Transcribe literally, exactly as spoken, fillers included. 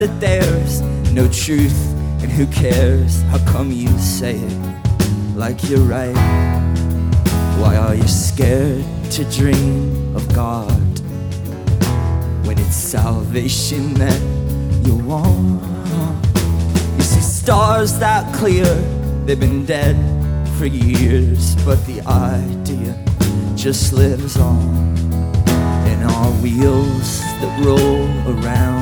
that there's no truth, and who cares? How come you say it like you're right? Why are you scared to dream of God when it's salvation that you want? You see stars that clear, they've been dead for years, but the idea just lives on in our wheels that roll around.